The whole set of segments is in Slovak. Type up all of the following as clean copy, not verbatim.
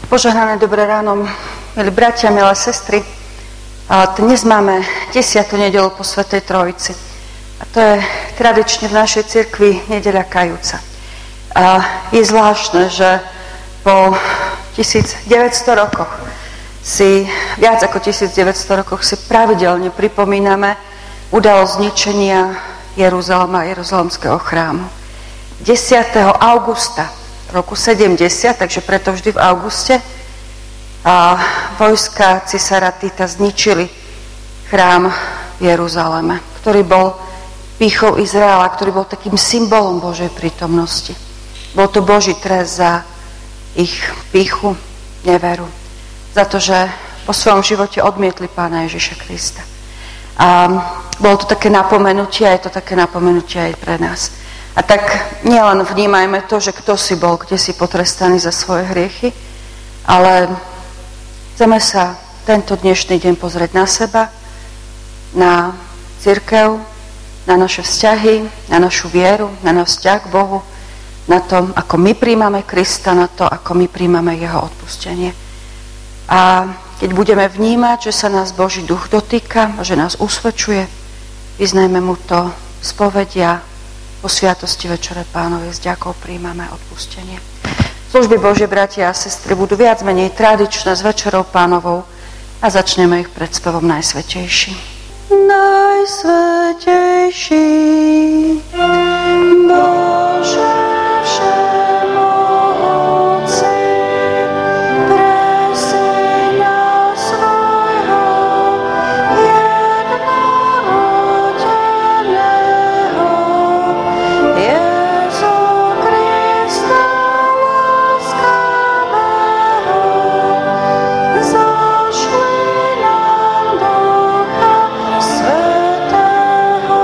Požehnané dobré ráno, milí bratia, milé sestry. Dnes máme 10. nedeľu po Svätej Trojici. A to je tradične v našej cirkvi nedeľa kajúca. Je zvláštne, že po 1900 rokoch viac ako 1900 rokoch si pravidelne pripomíname udalosť zničenia Jeruzalema a Jeruzalemského chrámu. 10. augusta roku 70, takže preto vždy v auguste, vojska cisára Tita zničili chrám v Jeruzaleme, ktorý bol pýchou Izraela, ktorý bol takým symbolom Božej prítomnosti. Bol to Boží trest za ich pýchu, neveru, za to, že po svojom živote odmietli Pána Ježiša Krista. A bolo to také napomenutie, a je to také napomenutie aj pre nás. A tak nielen vnímajme to, že kto si bol, kde si potrestaný za svoje hriechy, ale chceme sa tento dnešný deň pozrieť na seba, na cirkev, na naše vzťahy, na našu vieru, na náš vzťah k Bohu, na tom, ako my príjmame Krista, na to, ako my príjmame Jeho odpustenie. A keď budeme vnímať, že sa nás Boží duch dotýka, že nás usvedčuje, vyznajme mu to spovedia. Po sviatosti Večere Pánovej s ďakou príjmame odpustenie. Služby Božie, bratia a sestry, budú viac menej tradičné s Večerou Pánovou a začneme ich predspevom Najsvätejší. Najsvätejší Bože všemohúci, presy na svojho jednorodeného Jezu Krista láskavého, zašli nám Ducha Svätého,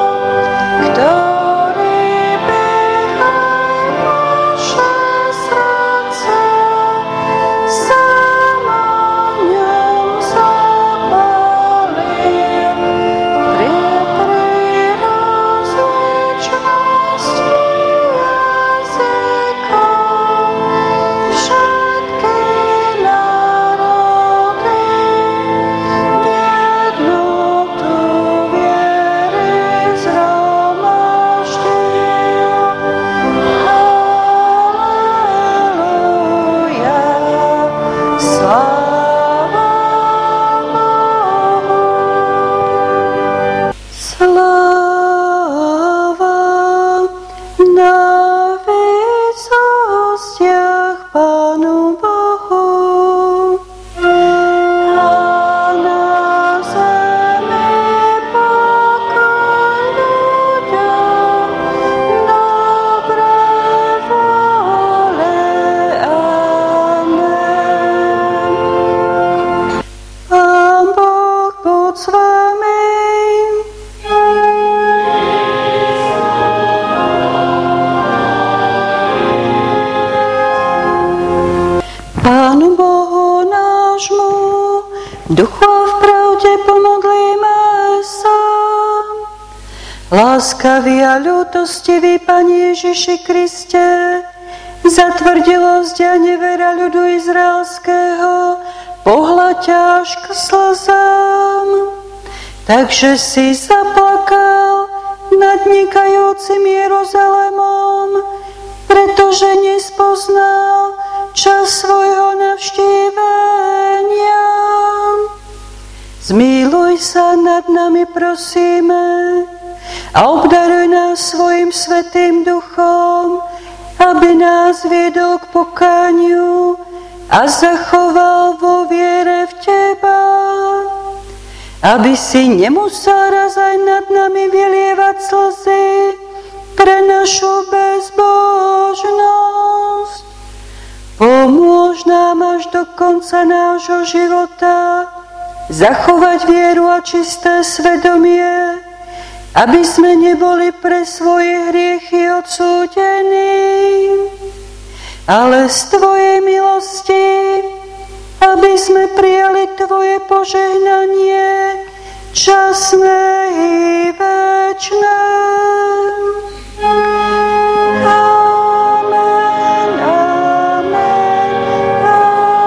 ktorý pýcha naše srdce, sám o ňom zapálil pri rozličnosti jazykov, všetky národy v jednotu viery zhromaždil. Halleluja, sláva Bohu. Sláva na výsostiach Pánu Bohu a na zemi pokoj ľuďom dobrej vôle. Amen. Pán Boh buď s vami. Pánu Bohu nášmu, v duchu a v pravde pomodlíme sa. Láskavý a ľútostivý Pán Ježiši Kriste, zatvrdilosť a nevera ľudu izraelského pohľad až k slzám. Takže si zaplakal nad nikajúcim Jeruzalémom, pretože nespoznal čas svojho navštívenia. Zmiluj sa nad nami, prosíme, a obdaruj nás svojim Svätým Duchom, aby nás viedol k pokániu a zachoval vo viere v Teba, aby si nemusel raz aj nad nami vylievať slzy pre našu bezbožnosť. Pomôž nám až do konca nášho života zachovať vieru a čisté svedomie, aby sme neboli pre svoje hriechy odsúdení, ale z Tvojej milosti, aby sme prijali Tvoje požehnanie časné i večné. Amen, amen, amen.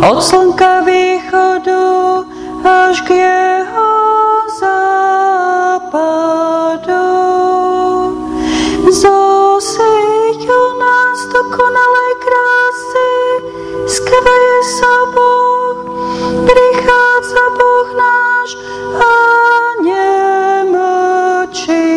od slnka východu až k jeho západu. Zosieťu nás dokonalej krásy, skveje sa Boh, prichádza Boh náš a nemlčí.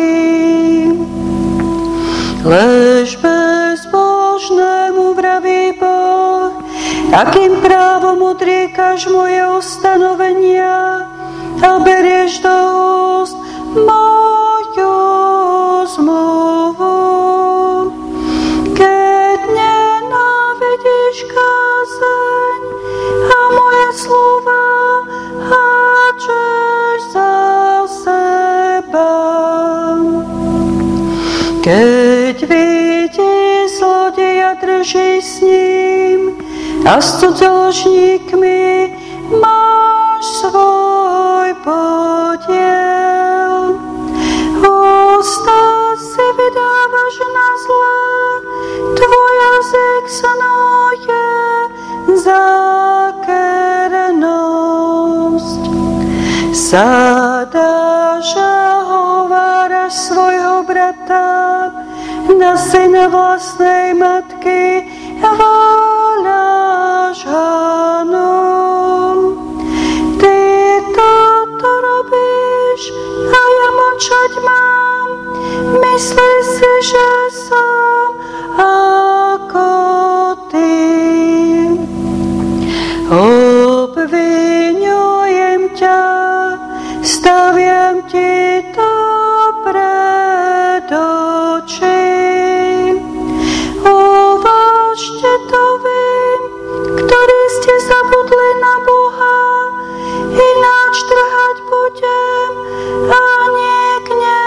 Lež bezbožnému vraví Boh, akým právom odriekaš moje ustanovenia a berieš do úst moju zmluvu. Keď nenávidíš kázeň a moje slova háčeš za seba. Keď vidí zlodeja, drží s ním a s cudzoložníkmi máš svoj podiel. Ústa si vydávaš na zlé, tvoj jazyk snuje zákernosť. Sádáš a hováraš svojho brata, na syna vlastnej matky váľaš hanu. Ty toto robíš a ja mlčať mám, myslíš si, že som ako ty. Obviňujem ťa, staviam ti to pred oči. Uvažte to vy, ktorí ste zabudli na Boha, ináč trhať budem a nik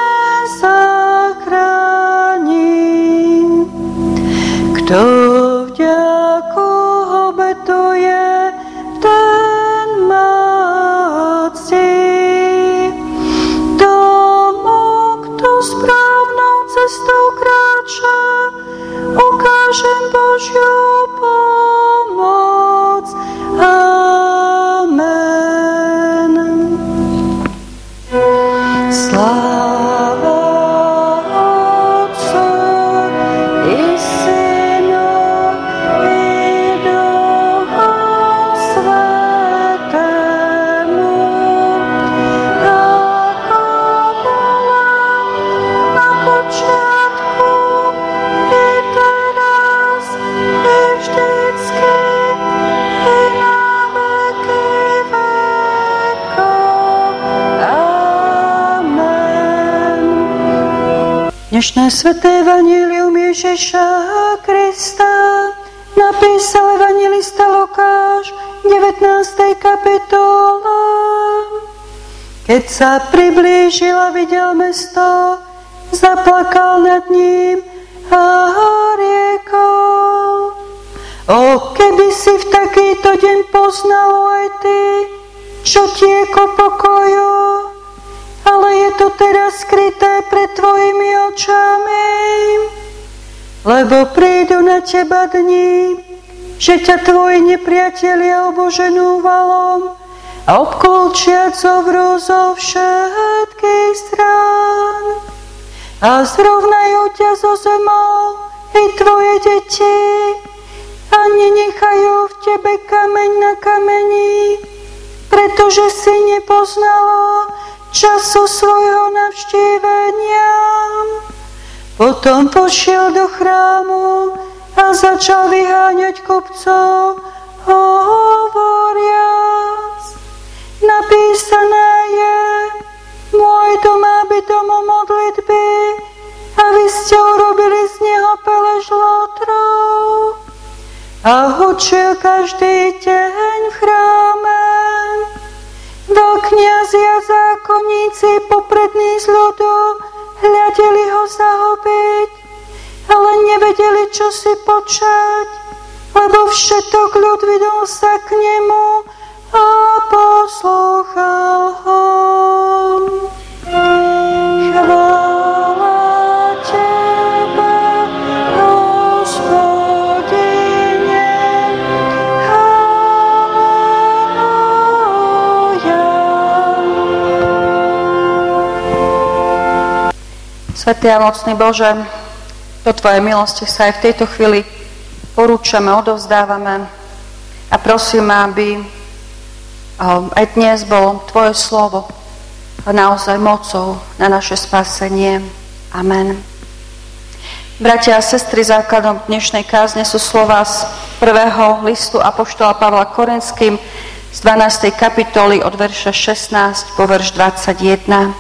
nezachráni. Kto vďaku obetuje, ten má cti. Tomu, kto správnou cestou kráča, ukážem Božiu pomoc. Amen. Sláva Otcu i Synu i Duchu Svätému, ako bola na počiatku, i teraz, i vždycky, i na veky vekov. Amen. Dnešné sväté evanjelium Ježiša Krista napísal evanjelista Lukáš v 19. kapitole. Keď sa priblížil a videl mesto, zaplakal nad ním a riekol: O, keby si v takýto deň poznal aj ty, čo tieko pokoju, ale je to teraz skryté pred tvojimi očami. Lebo prídu na teba dni, že ťa tvoji nepriatelia oboženú valom a obklúčia zovrú zo všetkých strán a zrovnajú ťa zo zemou i tvoje deti a nenechajú v tebe kameň na kameni, pretože si nepoznala času svojho navštívenia. Potom pošiel do chrámu a začal vyháňať kupcov, hovoriac: Napísané je, môj dom má byť domom modlitby, a vy ste urobili z neho pelež lotrov. A učil každý deň v chráme. Veľkňazi a zákonníci poprední z ľudu hľadeli ho zahubiť, ale nevedeli, čo si počať, lebo všetok ľud vydal sa k nemu a poslúchal ho. Chvála tebe, Hospodine, chvála Svätý a mocný Bože, do Tvojej milosti sa aj v tejto chvíli porúčame, odovzdávame a prosíme, aby aj dnes bolo Tvoje slovo naozaj mocou na naše spasenie. Amen. Bratia a sestry, základom dnešnej kázne sú slová z prvého listu apoštola Pavla Korinským z 12. kapitoly od verša 16 po verš 21.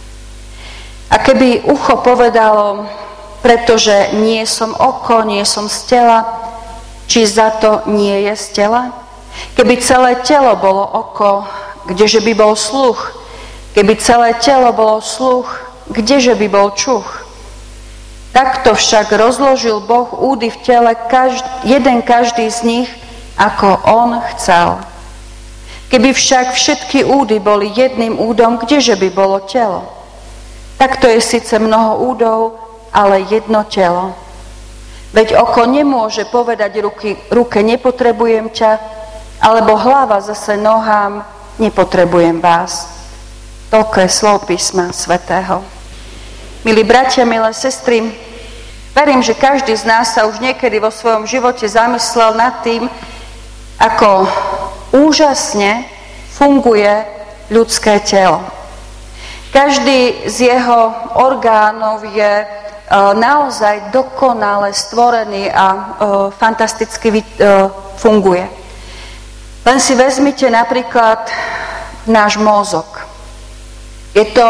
A keby ucho povedalo, pretože nie som oko, nie som z tela, či za to nie je z tela? Keby celé telo bolo oko, kdeže by bol sluch? Keby celé telo bolo sluch, kdeže by bol čuch? Takto však rozložil Boh údy v tele, každý z nich, ako on chcel. Keby však všetky údy boli jedným údom, kdeže by bolo telo? Takto je síce mnoho údov, ale jedno telo. Veď oko nemôže povedať ruke nepotrebujem ťa, alebo hlava zase nohám nepotrebujem vás. Toľko je slov písma svätého. Milí bratia, milé sestry, verím, že každý z nás sa už niekedy vo svojom živote zamyslel nad tým, ako úžasne funguje ľudské telo. Každý z jeho orgánov je naozaj dokonale stvorený a fantasticky funguje. Len si vezmite napríklad náš mozog. Je to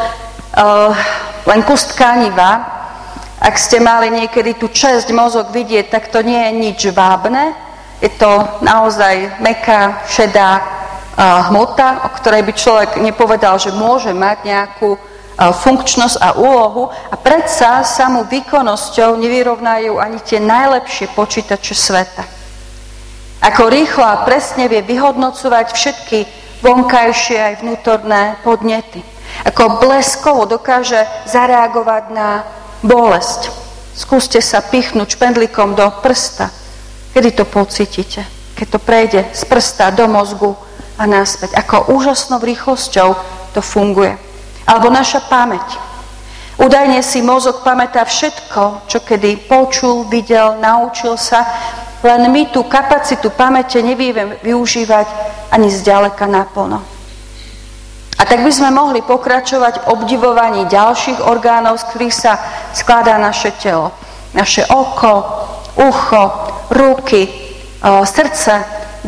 len kus tkaniva. Ak ste mali niekedy tú časť mozog vidieť, tak to nie je nič vábne. Je to naozaj mäkká, šedá hmota, o ktorej by človek nepovedal, že môže mať nejakú funkčnosť a úlohu, a predsa samou výkonnosťou nevyrovnajú ani tie najlepšie počítače sveta. Ako rýchlo a presne vie vyhodnocovať všetky vonkajšie aj vnútorné podnety. Ako bleskovo dokáže zareagovať na bolesť. Skúste sa pichnúť špendlíkom do prsta. Kedy to pocítite? Keď to prejde z prsta do mozgu a naspäť. Ako úžasnou rýchlosťou to funguje. Alebo naša pamäť. Údajne si mozog pamätá všetko, čo kedy počul, videl, naučil sa, len my tú kapacitu pamäte nevieme využívať ani zďaleka naplno. A tak by sme mohli pokračovať v obdivovaní ďalších orgánov, z ktorých sa skladá naše telo. Naše oko, ucho, ruky, srdce,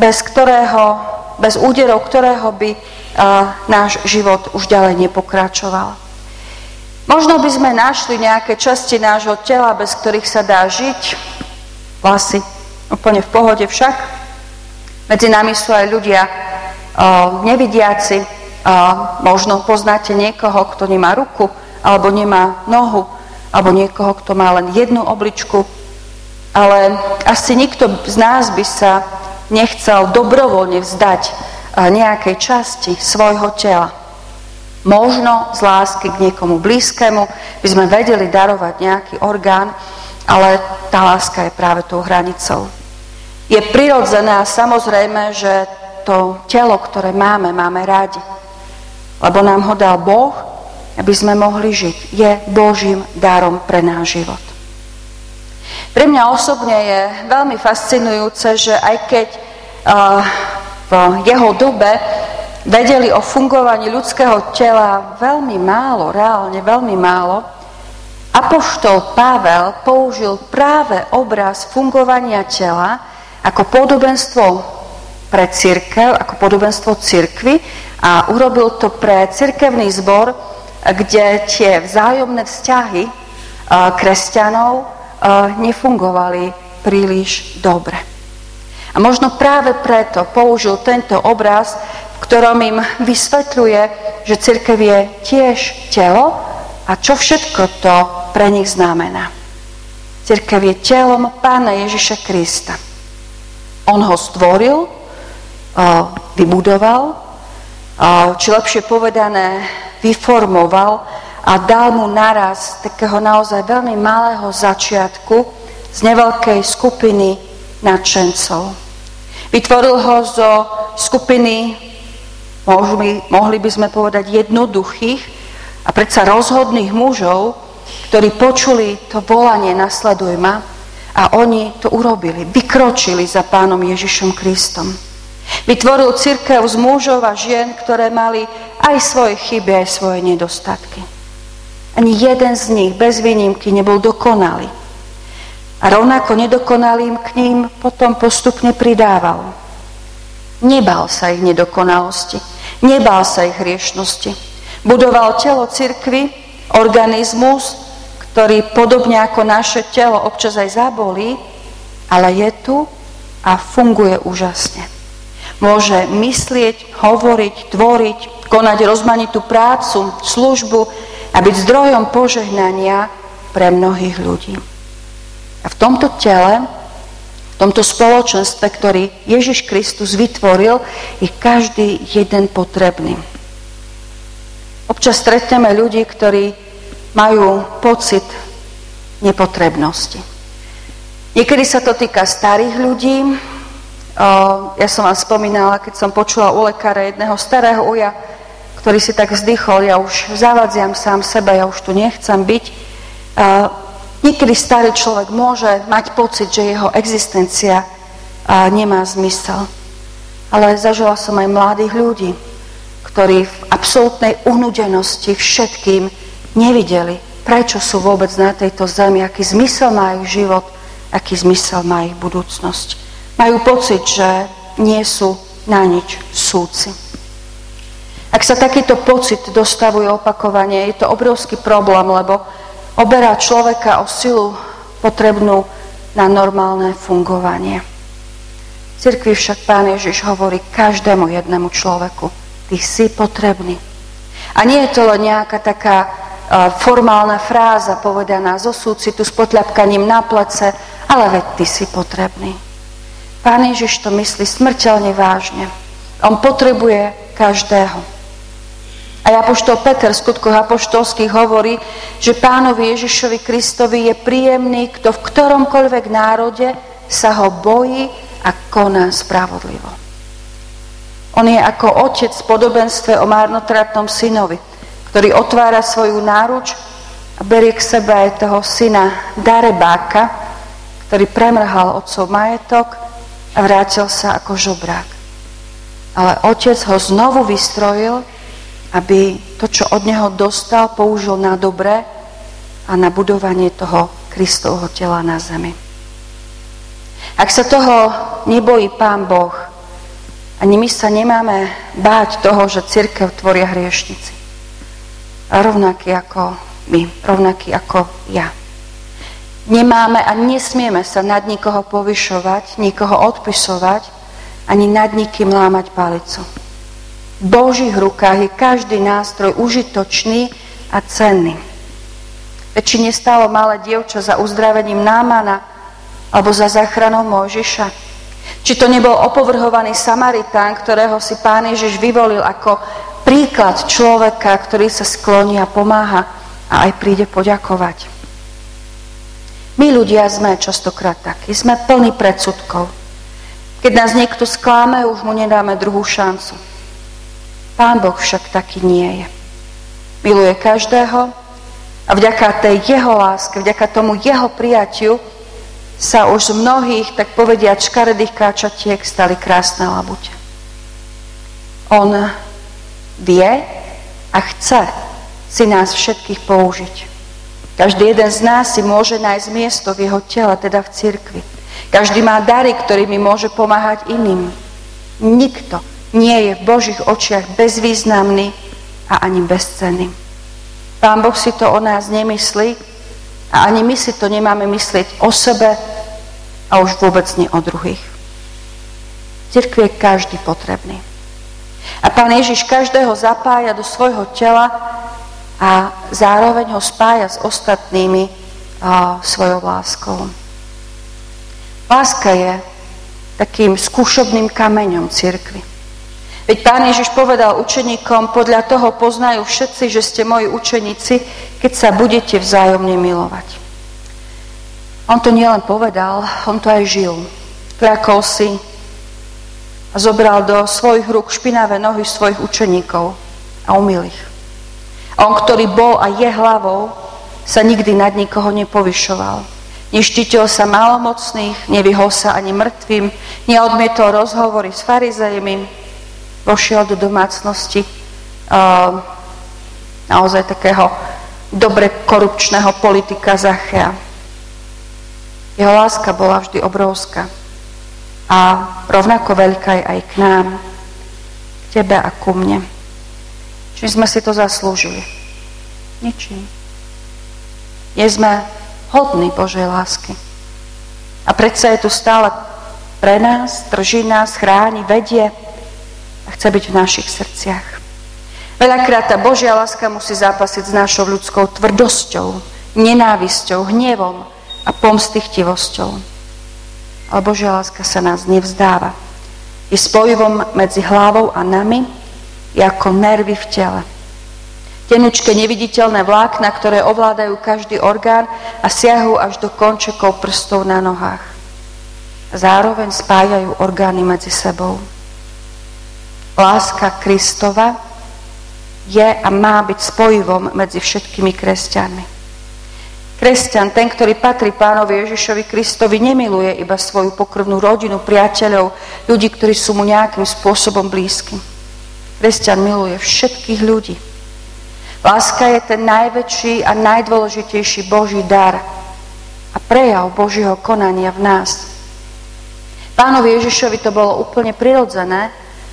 bez úderov ktorého by náš život už ďalej nepokračoval. Možno by sme našli nejaké časti nášho tela, bez ktorých sa dá žiť. Vlasy, úplne v pohode však. Medzi nami sú aj ľudia nevidiaci. Možno poznáte niekoho, kto nemá ruku, alebo nemá nohu, alebo niekoho, kto má len jednu obličku. Ale asi nikto z nás by sa nechcel dobrovoľne vzdať nejakej časti svojho tela. Možno z lásky k niekomu blízkemu by sme vedeli darovať nejaký orgán, ale tá láska je práve tou hranicou. Je prirodzené a samozrejme, že to telo, ktoré máme rádi. Lebo nám ho dal Boh, aby sme mohli žiť. Je Božím darom pre náš život. Pre mňa osobne je veľmi fascinujúce, že aj keď v jeho dobe vedeli o fungovaní ľudského tela veľmi málo, reálne veľmi málo, apoštol Pavel použil práve obraz fungovania tela ako podobenstvo pre cirkev, ako podobenstvo cirkvi, a urobil to pre cirkevný zbor, kde tie vzájomné vzťahy kresťanov nefungovali príliš dobre. A možno práve preto použil tento obraz, v ktorom im vysvetľuje, že cirkev je tiež telo a čo všetko to pre nich znamená. Cirkev je telom Pána Ježiša Krista. On ho stvoril, vybudoval, či lepšie povedané, vyformoval a dal mu naraz takého naozaj veľmi malého začiatku z neveľkej skupiny nadšencov. Vytvoril ho zo skupiny, mohli by sme povedať, jednoduchých a predsa rozhodných mužov, ktorí počuli to volanie nasleduj ma a oni to urobili. Vykročili za Pánom Ježišom Kristom. Vytvoril cirkev z mužov a žien, ktoré mali aj svoje chyby, aj svoje nedostatky. Ani jeden z nich bez výnimky nebol dokonalý. A rovnako nedokonalým k ním potom postupne pridával. Nebal sa ich nedokonalosti, nebal sa ich hriešnosti. Budoval telo cirkvi, organizmus, ktorý podobne ako naše telo občas aj zabolí, ale je tu a funguje úžasne. Môže myslieť, hovoriť, tvoriť, konať rozmanitú prácu, službu a byť zdrojom požehnania pre mnohých ľudí. A v tomto tele, v tomto spoločenstve, ktorý Ježiš Kristus vytvoril, je každý jeden potrebný. Občas stretneme ľudí, ktorí majú pocit nepotrebnosti. Niekedy sa to týka starých ľudí. Ja som vám spomínala, keď som počula u lekára jedného starého uja, ktorý si tak vzdychol, ja už zavadziam sám seba, ja už tu nechcem byť. Niekedy starý človek môže mať pocit, že jeho existencia nemá zmysel. Ale zažila som aj mladých ľudí, ktorí v absolútnej unudenosti všetkým nevideli, prečo sú vôbec na tejto zemi, aký zmysel má ich život, aký zmysel má ich budúcnosť. Majú pocit, že nie sú na nič súci. Ak sa takýto pocit dostavuje opakovane, je to obrovský problém, lebo oberá človeka o silu potrebnú na normálne fungovanie. V cirkvi však Pán Ježiš hovorí každému jednému človeku, ty si potrebný. A nie je to len nejaká taká formálna fráza povedaná zo súcitu s potľapkaním na plece, ale veď ty si potrebný. Pán Ježiš to myslí smrteľne vážne. On potrebuje každého. A apoštol Peter v skutkoch apoštolských hovorí, že Pánovi Ježišovi Kristovi je príjemný, kto v ktoromkoľvek národe sa ho bojí a koná spravodlivo. On je ako otec v podobenstve o marnotratnom synovi, ktorý otvára svoju náruč a berie k sebe aj toho syna darebáka, ktorý premrhal otcov majetok a vrátil sa ako žobrák. Ale otec ho znovu vystrojil, aby to, čo od neho dostal, použil na dobré a na budovanie toho Kristovho tela na zemi. Ak sa toho nebojí Pán Boh, ani my sa nemáme báť toho, že cirkev tvoria hriešnici. A rovnakí ako my, rovnakí ako ja. Nemáme a nesmieme sa nad nikoho povyšovať, nikoho odpisovať, ani nad nikým lámať palicu. V Božích rukách je každý nástroj užitočný a cenný. Veď či nestálo malé dievča za uzdravením Námana alebo za záchranou Mojžiša? Či to nebol opovrhovaný Samaritán, ktorého si Pán Ježiš vyvolil ako príklad človeka, ktorý sa skloní a pomáha a aj príde poďakovať? My ľudia sme častokrát takí, sme plní predsudkov. Keď nás niekto sklame, už mu nedáme druhú šancu. Pán Boh však taký nie je. Miluje každého a vďaka tej jeho láske, vďaka tomu jeho prijatiu sa už z mnohých, tak povediať, škaredých káčatiek stali krásne labute. On vie a chce si nás všetkých použiť. Každý jeden z nás si môže nájsť miesto v jeho tele, teda v cirkvi. Každý má dary, ktorými môže pomáhať iným. Nikto nie je v Božích očiach bezvýznamný a ani bezcenný. Pán Boh si to o nás nemyslí a ani my si to nemáme myslieť o sebe a už vôbec nie o druhých. V cirkvi je každý potrebný. A Pán Ježiš každého zapája do svojho tela a zároveň ho spája s ostatnými svojou láskou. Láska je takým skúšobným kameňom cirkvi. Veď Pán Ježiš povedal učeníkom, podľa toho poznajú všetci, že ste moji učeníci, keď sa budete vzájomne milovať. On to nielen povedal, on to aj žil. Vkľakol si a zobral do svojich rúk špinavé nohy svojich učeníkov a umyl ich. A on, ktorý bol a je hlavou, sa nikdy nad nikoho nepovyšoval. Neštítil sa malomocných, nevyhol sa ani mŕtvým, neodmietol rozhovory s farizejmi, vošiel do domácnosti naozaj takého dobre korupčného politika Zachea. Jeho láska bola vždy obrovská a rovnako veľká je aj k nám, k tebe a ku mne. Čím sme si to zaslúžili? Ničím. Nie sme hodní Božej lásky. A predsa je tu stále pre nás, drží nás, chráni, vedie a chce byť v našich srdciach. Veľakrát tá Božia láska musí zápasiť s našou ľudskou tvrdosťou, nenávisťou, hnevom a pomstychtivosťou. Ale Božia láska sa nás nevzdáva. Je spojivom medzi hlavou a nami, je ako nervy v tele. Tenučké neviditeľné vlákna, ktoré ovládajú každý orgán a siahajú až do končekov prstov na nohách. Zároveň spájajú orgány medzi sebou. Láska Kristova je a má byť spojivom medzi všetkými kresťanmi. Kresťan, ten, ktorý patrí Pánovi Ježišovi Kristovi, nemiluje iba svoju pokrvnú rodinu, priateľov, ľudí, ktorí sú mu nejakým spôsobom blízky. Kresťan miluje všetkých ľudí. Láska je ten najväčší a najdôležitejší Boží dar a prejav Božieho konania v nás. Pánovi Ježišovi to bolo úplne prirodzené,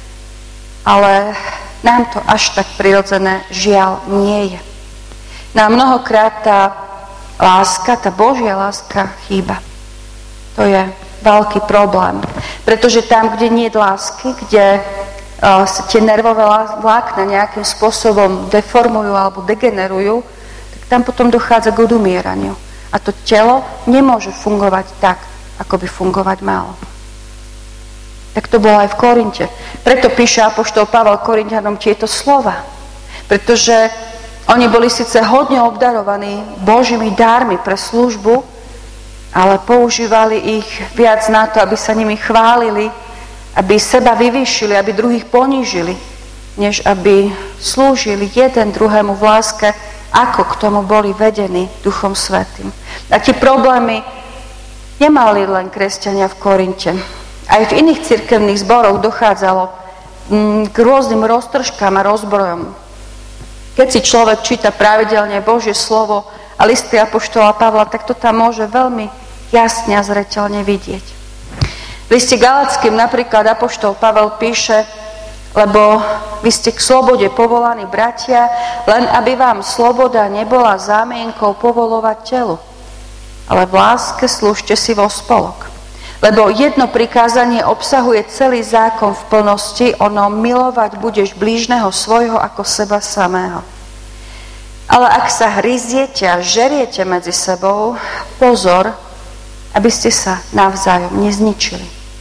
ale nám to až tak prirodzené žiaľ nie je. Nám mnohokrát tá láska, tá Božia láska chýba. To je veľký problém, pretože tam, kde nie je lásky, kde sa tie nervové vlákna nejakým spôsobom deformujú alebo degenerujú, tak tam potom dochádza k odumieraniu. A to telo nemôže fungovať tak, ako by fungovať malo. Tak to bolo aj v Korinte. Preto píše apoštol Pavel Korinťanom tieto slova. Pretože oni boli síce hodne obdarovaní Božími dármi pre službu, ale používali ich viac na to, aby sa nimi chválili, aby seba vyvýšili, aby druhých ponížili, než aby slúžili jeden druhému v láske, ako k tomu boli vedení Duchom Svätým. A tie problémy nemali len kresťania v Korinte. Aj v iných cirkevných zboroch dochádzalo k rôznym roztržkám a rozbrojom. Keď si človek číta pravidelne Božie slovo a listy apoštola Pavla, tak to tam môže veľmi jasne a zreteľne vidieť. V liste Galackým napríklad apoštol Pavel píše, lebo vy ste k slobode povolaní, bratia, len aby vám sloboda nebola zámienkou povolovať telu, ale v láske slúžte si vo spolok. Lebo jedno prikázanie obsahuje celý zákon v plnosti, ono milovať budeš blížneho svojho ako seba samého. Ale ak sa hryziete a žeriete medzi sebou, pozor, aby ste sa navzájom nezničili.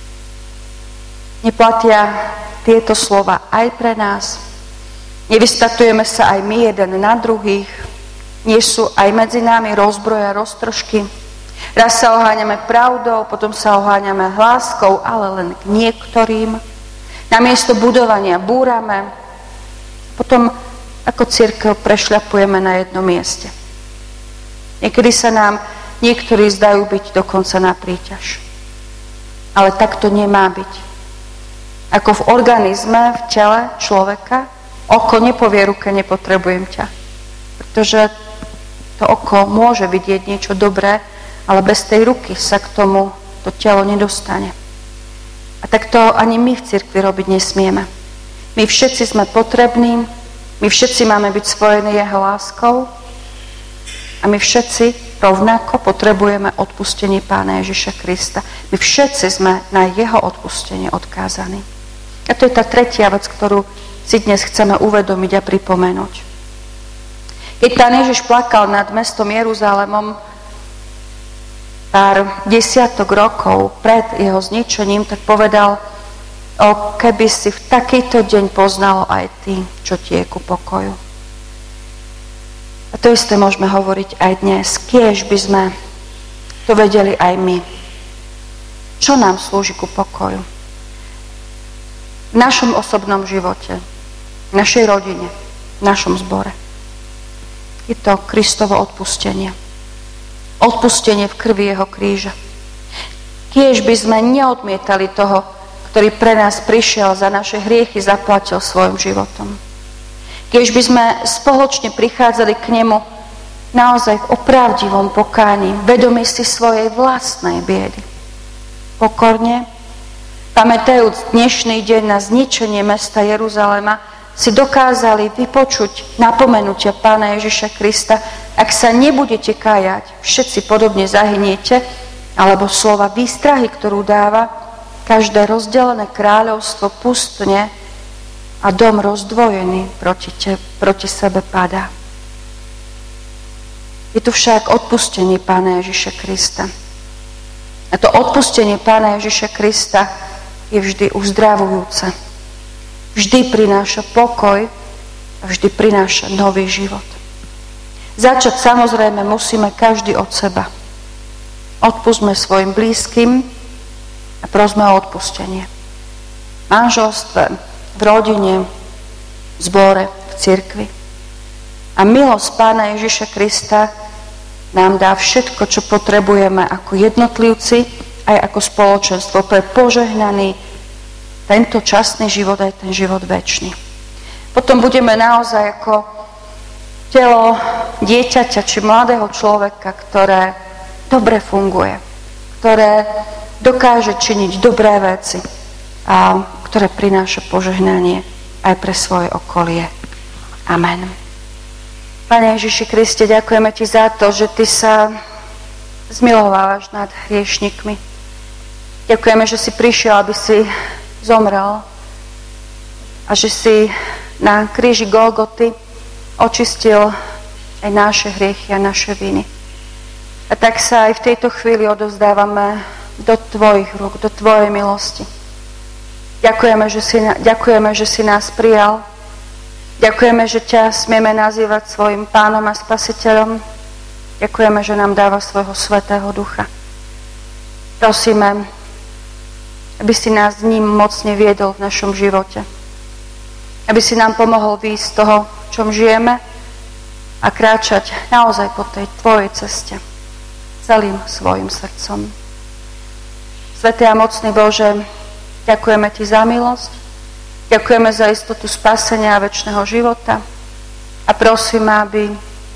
Neplatia tieto slova aj pre nás? Nevystatujeme sa aj my jeden na druhých? Nie sú aj medzi nami rozbroje a roztržky? Raz sa oháňame pravdou, potom sa oháňame hláskou, ale len k niektorým. Namiesto budovania búrame, potom ako cirkev prešľapujeme na jednom mieste. Niekedy sa nám niektorí zdajú byť dokonca na príťaž. Ale tak to nemá byť. Ako v organizme, v tele človeka, oko nepovie ruke, nepotrebujem ťa. Pretože to oko môže vidieť niečo dobré, ale bez tej ruky sa k tomu to telo nedostane. A tak to ani my v cirkvi robiť nesmieme. My všetci sme potrební, my všetci máme byť spojení jeho láskou a my všetci rovnako potrebujeme odpustenie Pána Ježiša Krista. My všetci sme na jeho odpustenie odkázaní. A to je tá tretia vec, ktorú si dnes chceme uvedomiť a pripomenúť. Keď Pán Ježiš plakal nad mestom Jeruzalémom pár desiatok rokov pred jeho zničením, tak povedal, keby si v takýto deň poznalo aj ty, čo ti je ku pokoju. A to isté môžeme hovoriť aj dnes. Kiež by sme to vedeli aj my. Čo nám slúži ku pokoju? V našom osobnom živote, v našej rodine, v našom zbore. Je to Kristovo odpustenie. Odpustenie v krvi jeho kríža. Kiež by sme neodmietali toho, ktorý pre nás prišiel, za naše hriechy zaplatil svojim životom. Kiež by sme spoločne prichádzali k nemu naozaj v opravdivom pokáni, vedomí si svojej vlastnej biedy. Pokorne, pamätajúc dnešný deň na zničenie mesta Jeruzalema, si dokázali vypočuť napomenutia Pána Ježiša Krista: ak sa nebudete kájať, všetci podobne zahyniete, alebo slova výstrahy, ktorú dáva: každé rozdelené kráľovstvo pustne a dom rozdvojený proti sebe padá. Je tu však odpustenie Pána Ježiša Krista. A to odpustenie Pána Ježiša Krista je vždy uzdravujúce. Vždy prináša pokoj a vždy prináša nový život. Začať samozrejme musíme každý od seba. Odpustme svojim blízkym a prosme o odpustenie. V manželstve, v rodine, v zbore, v cirkvi. A milosť Pána Ježiša Krista nám dá všetko, čo potrebujeme ako jednotlivci, aj ako spoločenstvo pre požehnaný tento časný život, aj ten život večný. Potom budeme naozaj ako telo dieťaťa či mladého človeka, ktoré dobre funguje, ktoré dokáže činiť dobré veci a ktoré prináša požehnanie aj pre svoje okolie. Amen. Pane Ježiši Kriste, ďakujeme Ti za to, že Ty sa zmilovávaš nad hriešnikmi. Ďakujeme, že si prišiel, aby si zomrel a že si na kríži Golgoty očistil aj naše hriechy a naše viny. A tak sa aj v tejto chvíli odovzdávame do Tvojich rúk, do Tvojej milosti. Ďakujeme, že si nás prijal. Ďakujeme, že ťa smieme nazývať svojim Pánom a Spasiteľom. Ďakujeme, že nám dáva svojho Svätého Ducha. Prosíme, aby si nás ním mocne viedol v našom živote. Aby si nám pomohol výjsť z toho, v čom žijeme, a kráčať naozaj po tej Tvojej ceste celým svojim srdcom. Svätý a mocný Bože, ďakujeme Ti za milosť, ďakujeme za istotu spasenia a večného života a prosíme, aby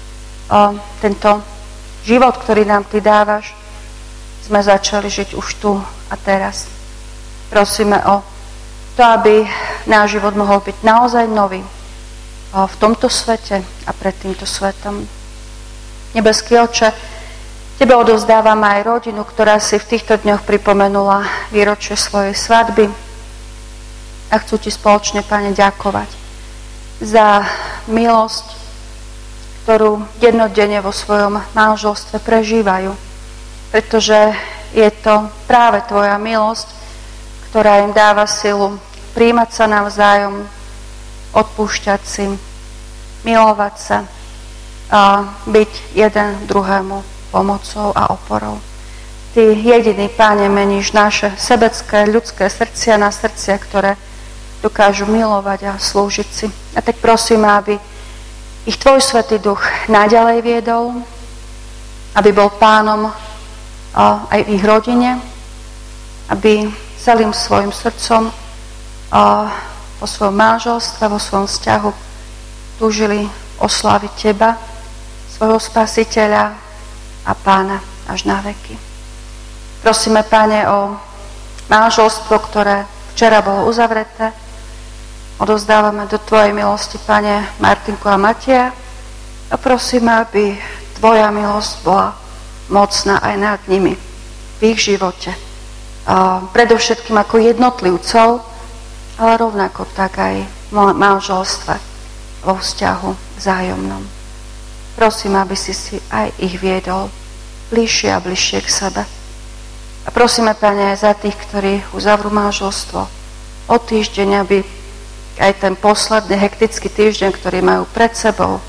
tento život, ktorý nám Ty dávaš, sme začali žiť už tu a teraz. Prosíme o to, aby náš život mohol byť naozaj nový v tomto svete a pred týmto svetom. Nebeský Otče, Tebe odovzdávam aj rodinu, ktorá si v týchto dňoch pripomenula výročie svojej svadby. A chcú Ti spoločne, Pane, ďakovať za milosť, ktorú dennodenne vo svojom manželstve prežívajú. Pretože je to práve Tvoja milosť, ktorá im dáva silu prijímať sa navzájom, odpúšťať si, milovať sa a byť jeden druhému pomocou a oporou. Ty jediný, Páne, meníš naše sebecké, ľudské srdcia na srdcia, ktoré dokážu milovať a slúžiť si. A tak prosím, aby ich Tvoj Svätý Duch naďalej viedol, aby bol pánom aj v ich rodine, aby celým svojim srdcom vo svojom manželstve, vo svojom vzťahu túžili osláviť Teba, svojho Spasiteľa a Pána až na veky. Prosíme, Pane, o manželstvo, ktoré včera bolo uzavreté. Odovzdávame do Tvojej milosti, Pane, Martinku a Mateja, a prosíme, aby Tvoja milosť bola mocná aj nad nimi v ich živote. Predovšetkým ako jednotlivcov, ale rovnako tak aj v manželstve, vo vzťahu vzájomnom. Prosím, aby si aj ich viedol bližšie a bližšie k sebe. A prosíme, Pane, aj za tých, ktorí uzavrú manželstvo o týždeň, aby aj ten posledný hektický týždeň, ktorý majú pred sebou,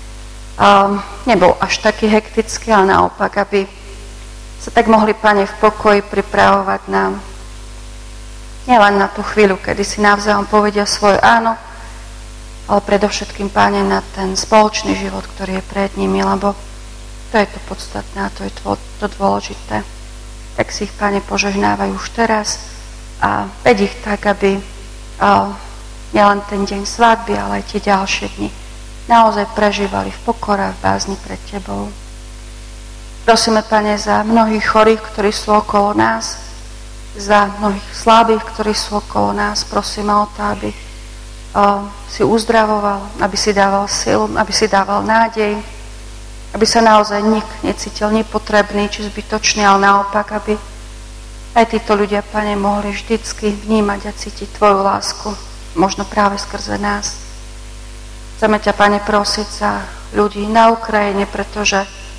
nebol až taký hektický, ale naopak, aby sa tak mohli, Pane, v pokoji pripravovať nám nielen na tú chvíľu, kedy si navzájom povedia svoje áno, ale predovšetkým, Pane, na ten spoločný život, ktorý je pred nimi, lebo to je to podstatné a to je to dôležité. Tak si ich, Pane, požehnávaj už teraz a veď ich tak, aby nielen ten deň svadby, ale aj tie ďalšie dni naozaj prežívali v pokore, v bázni pred Tebou. Prosíme, Pane, za mnohých chorých, ktorí sú okolo nás, za mnohých slabých, ktorí sú okolo nás. Prosíme o to, aby si uzdravoval, aby si dával silu, aby si dával nádej, aby sa naozaj nik necítil nepotrebný či zbytočný, ale naopak, aby aj títo ľudia, Pane, mohli vždycky vnímať a cítiť Tvoju lásku, možno práve skrze nás. Chceme ťa, Pane, prosiť za ľudí na Ukrajine, pretože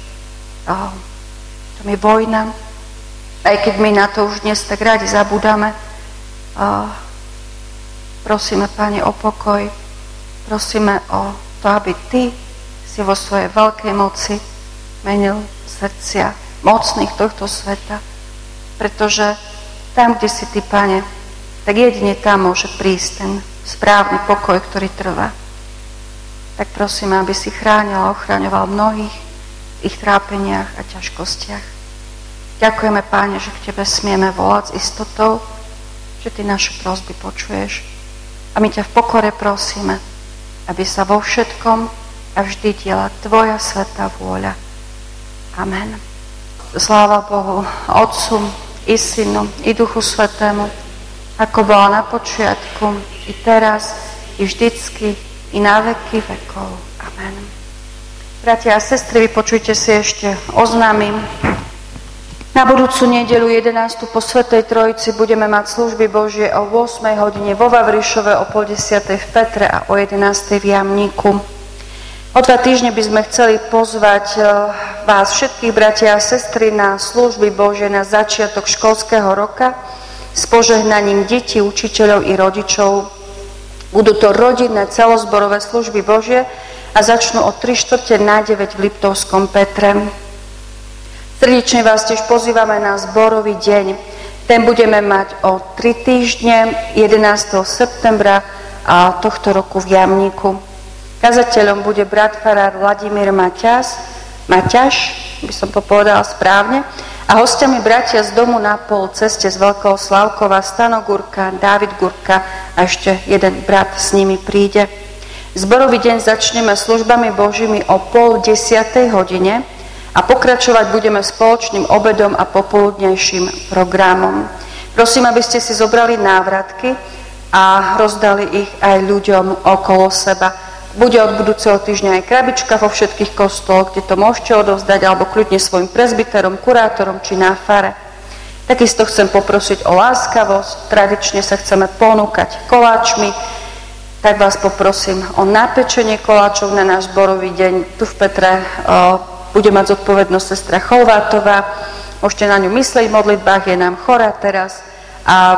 tam je vojna, aj keď my na to už dnes tak radi zabúdame. Prosíme, Pane, o pokoj, prosíme o to, aby Ty si vo svojej veľkej moci menil srdcia mocných tohto sveta, pretože tam, kde si Ty, Pane, tak jedine tam môže prísť ten správny pokoj, ktorý trvá. Tak prosíme, aby si chránil a ochraňoval mnohých v ich trápeniach a ťažkostiach. Ďakujeme, Páne, že k Tebe smieme volať s istotou, že Ty naše prosby počuješ. A my ťa v pokore prosíme, aby sa vo všetkom a vždy diela Tvoja svätá vôľa. Amen. Sláva Bohu, Otcu i Synu, i Duchu Svätému, ako bola na počiatku, i teraz, i vždycky, i na veky vekov. Amen. Bratia a sestry, vypočujte si ešte oznámim. Na budúcu nedeľu 11. po Svätej Trojici budeme mať služby Božie o 8 hodine vo Vavrišove, o 9:30 v Petre a o 11 v Jamníku. O 2 týždne by sme chceli pozvať vás všetkých, bratia a sestry, na služby Božie na začiatok školského roka s požehnaním detí, učiteľov i rodičov. Budú to rodinné celozborové služby Božie a začnú o 8:45 v Liptovskom Petre. Srdečne vás tiež pozývame na zborový deň. Ten budeme mať o 3 týždne, 11. septembra a tohto roku v Jamníku. Kazateľom bude brat farár Vladimír Maťaš, by som to povedala správne, a hostiami bratia z domu na pol ceste z Veľkého Slavkova, Stano Gurka, Dávid Gurka a ešte jeden brat s nimi príde. Zborový deň začneme službami Božími o 9:30 hodine a pokračovať budeme spoločným obedom a popoludnejším programom. Prosím, aby ste si zobrali návratky a rozdali ich aj ľuďom okolo seba. Bude od budúceho týždňa aj krabička vo všetkých kostoloch, kde to môžete odovzdať, alebo kľudne svojim prezbiterom, kurátorom či na fare. Takisto chcem poprosiť o láskavosť. Tradične sa chceme ponúkať koláčmi, tak vás poprosím o napečenie koláčov na náš zborový deň. Tu v Petre bude mať zodpovednosť sestra Cholvátová. Môžete na ňu myslieť v modlitbách, je nám chorá teraz. A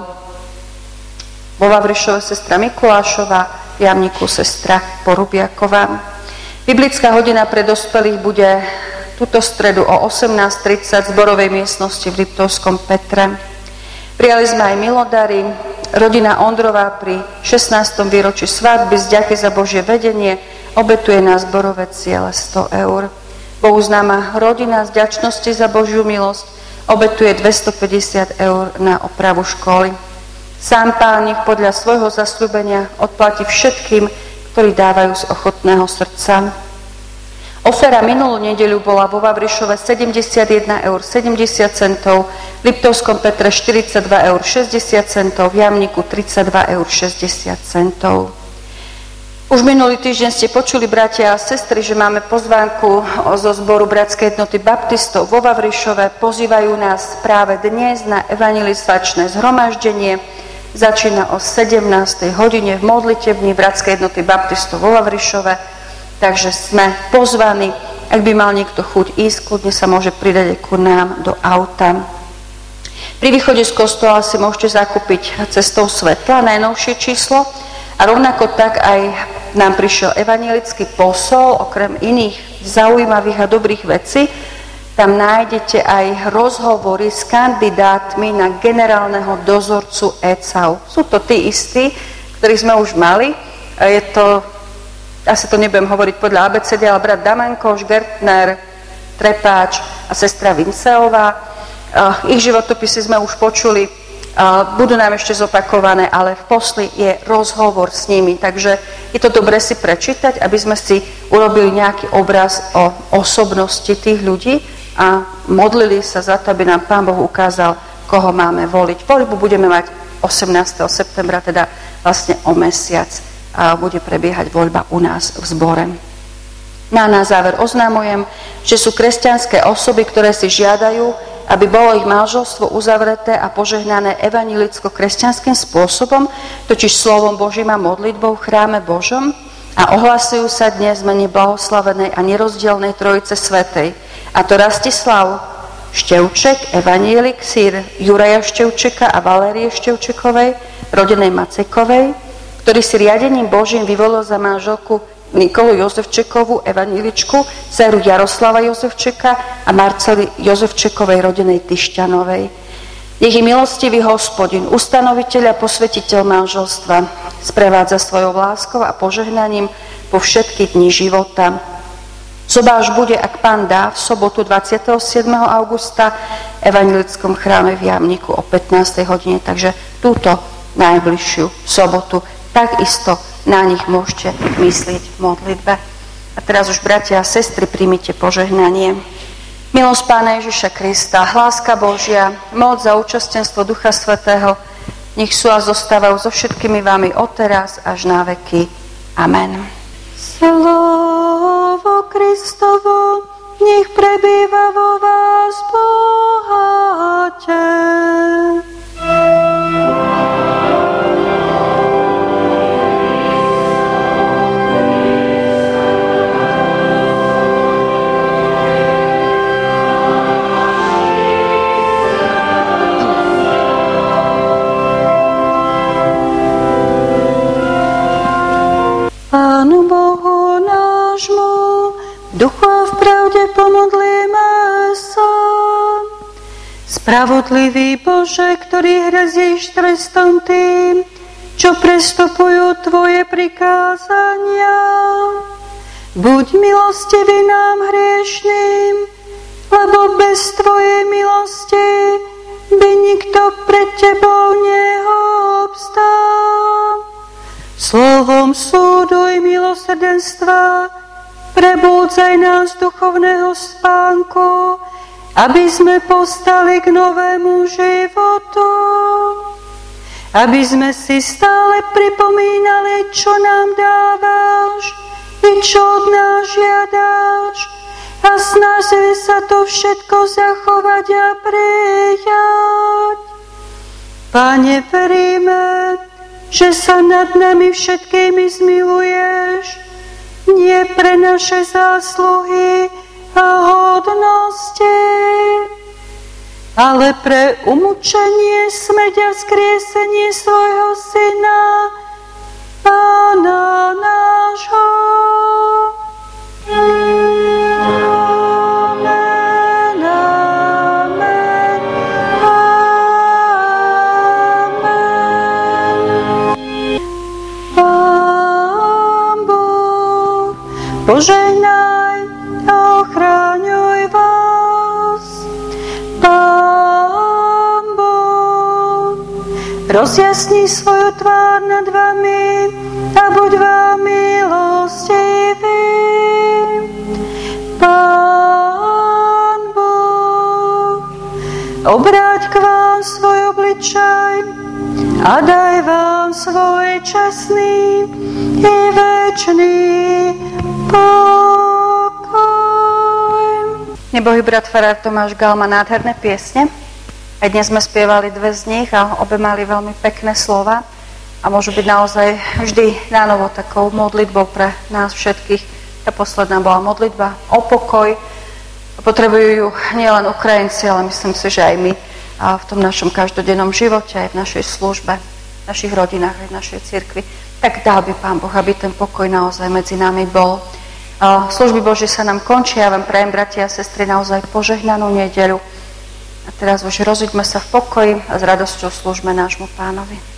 vo Vavrišove sestra Mikulášová, v Jamníku sestra Porubiaková. Biblická hodina pre dospelých bude túto stredu o 18:30 v zborovej miestnosti v Liptovskom Petre. Prijali sme aj milodary. Rodina Ondrová pri 16. výročí svadby z vďaky za Božie vedenie obetuje na zborové ciele 100 eur. Bohu známa rodina z vďačnosti za Božiu milosť obetuje 250 eur na opravu školy. Sám Pán nech podľa svojho zasľúbenia odplatí všetkým, ktorí dávajú z ochotného srdca. Ofera minulú nedeľu bola vo Vavrišove 71 eur 70 centov, v Liptovskom Petre 42 eur 60 centov, v Jamníku 32 eur 60 centov. Už minulý týždeň ste počuli, bratia a sestry, že máme pozvánku zo zboru Bratskej jednoty baptistov vo Vavrišove. Pozývajú nás práve dnes na evangelizačné zhromaždenie. Začína o 17. hodine v modlitebni Bratskej jednoty baptistov vo Vavrišove. Takže sme pozvaní. Ak by mal niekto chuť ísť, kľudne sa môže pridať aj ku nám do auta. Pri východe z kostola si môžete zakúpiť Cestou svetla, najnovšie číslo. A rovnako tak aj nám prišiel evanjelický posol, okrem iných zaujímavých a dobrých vecí. Tam nájdete aj rozhovory s kandidátmi na generálneho dozorcu ECAU. Sú to tí istí, ktorých sme už mali, Je to, asi to nebudem hovoriť podľa abecedy, ale brat Damankoš, Gertner, Trepáč a sestra Vinceová. Ich životopisy sme už počuli, budú nám ešte zopakované, ale v posli je rozhovor s nimi, takže je to dobre si prečítať, aby sme si urobili nejaký obraz o osobnosti tých ľudí a modlili sa za to, aby nám Pán Boh ukázal, koho máme voliť. Voľbu budeme mať 18. septembra, teda vlastne o mesiac, a bude prebiehať voľba u nás v zbore. Na záver oznámujem, že sú kresťanské osoby, ktoré si žiadajú, aby bolo ich manželstvo uzavreté a požehnané evanjelicko-kresťanským spôsobom, totiž slovom Božím a modlitbou v chráme Božom, a ohlasujú sa dnes v mene blahoslavenej a nerozdielnej Trojice Svätej. A to Rastislav Števček, evanjelik, sýr Juraja Števčeka a Valérie Števčekovej, rodenej Macekovej, ktorý si riadením Božím vyvolil za manželku Nikolu Jozefčekovú, evanjeličku, dceru Jaroslava Jozefčeka a Marcely Jozefčekovej, rodenej Tyšťanovej. Nech i milostivý Hospodin, ustanoviteľ a posvetiteľ manželstva, sprevádza svojou láskou a požehnaním po všetky dni života. Zobáš bude, ak Pán dá, v sobotu 27. augusta v evanjelickom chráme v Jamniku o 15. hodine, takže túto najbližšiu sobotu takisto na nich môžete myslieť v modlitbe. A teraz už, bratia a sestry, príjmite požehnanie. Milosť Pána Ježiša Krista, láska Božia, moc za účastenstvo Ducha Svätého, nech sú a zostávajú so všetkými vami odteraz až na veky. Amen. Slovo Kristovo, nech prebýva vo vás bohate. Pánu Bohu nášmu, duchu a v pravde pomodlíme sa. Spravodlivý Bože, ktorý hrozíš trestom tým, čo prestupujú Tvoje prikázania, buď milostivý nám hriešným, lebo bez Tvojej milosti by nikto pred Tebou neobstál. Slovom súdu i milosrdenstva prebúdzaj nás z duchovného spánku, aby sme postali k novému životu. Aby sme si stále pripomínali, čo nám dávaš i čo od nás žiadaš, a snažili sa to všetko zachovať a prijať. Pane, veríme, že sa nad nami všetkými zmiluješ, nie pre naše zásluhy a hodnosti, ale pre umúčenie, smrť a vzkriesenie svojho Syna, Pána nášho. Požehnaj a ochráňuj vás. Pán Boh rozjasni svoju tvár nad vami a buď vám milostivý. Pán Boh obráť k vám svoj obličaj a daj vám svoj časný i večný pokoj. Nebohý brat farár Tomáš Gal má nádherné piesne. Aj dnes sme spievali 2 z nich a obe mali veľmi pekné slova a môžu byť naozaj vždy nánovo takou modlitbou pre nás všetkých. Tá posledná bola modlitba o pokoj. Potrebujú ju nielen Ukrajinci, ale myslím si, že aj my a v tom našom každodennom živote, aj v našej službe, v našich rodinách, aj v našej cirkvi. Tak dal by Pán Boh, aby ten pokoj naozaj medzi nami bol. Služby Božie sa nám končia. Ja vám prajem, bratia a sestry, naozaj požehnanú nedeľu. A teraz už rozíďme sa v pokoji a s radosťou slúžme nášmu Pánovi.